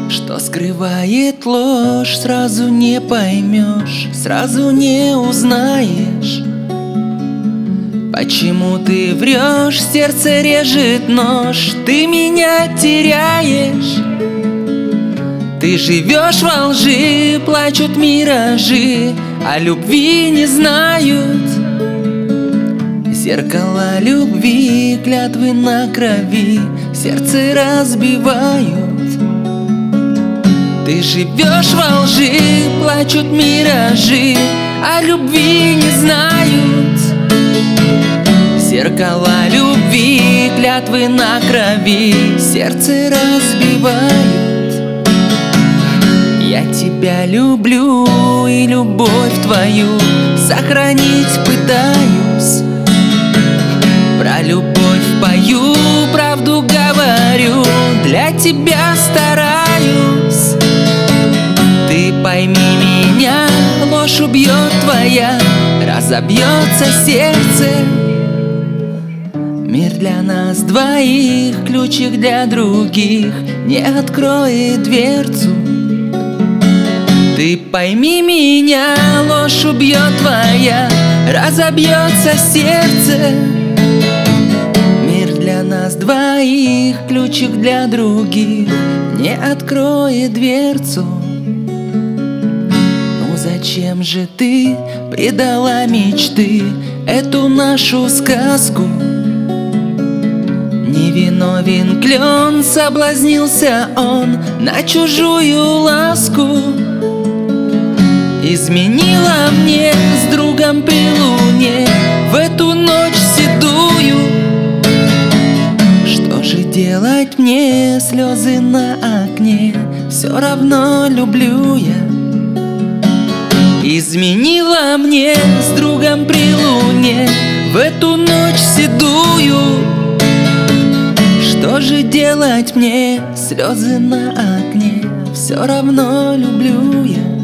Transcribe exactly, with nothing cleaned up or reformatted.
Что скрывает ложь, сразу не поймешь, сразу не узнаешь. Почему ты врешь, сердце режет нож, ты меня теряешь. Ты живешь во лжи, плачут миражи, а любви не знают. Зеркала любви, клятвы на крови, сердце разбивают. Ты живешь во лжи, плачут миражи, а любви не знают. Зеркала любви, клятвы на крови, сердце разбивают. Я тебя люблю и любовь твою сохранить пытаюсь. Про любовь пою, правду говорю, для тебя стараюсь. Ты пойми меня, ложь убьет твоя, разобьется сердце. Мир для нас двоих, ключик для других не откроет дверцу. Ты пойми меня, ложь убьет твоя, разобьется сердце. Мир для нас двоих, ключик для других не откроет дверцу. Ну зачем же ты предала мечты, эту нашу сказку? Невиновен клен, соблазнился он на чужую ласку. Изменила мне с другом при луне в эту ночь седую. Что же делать мне, слезы на окне, все равно люблю я. Изменила мне с другом при луне в эту ночь седую. Что же делать мне, слезы на окне, все равно люблю я.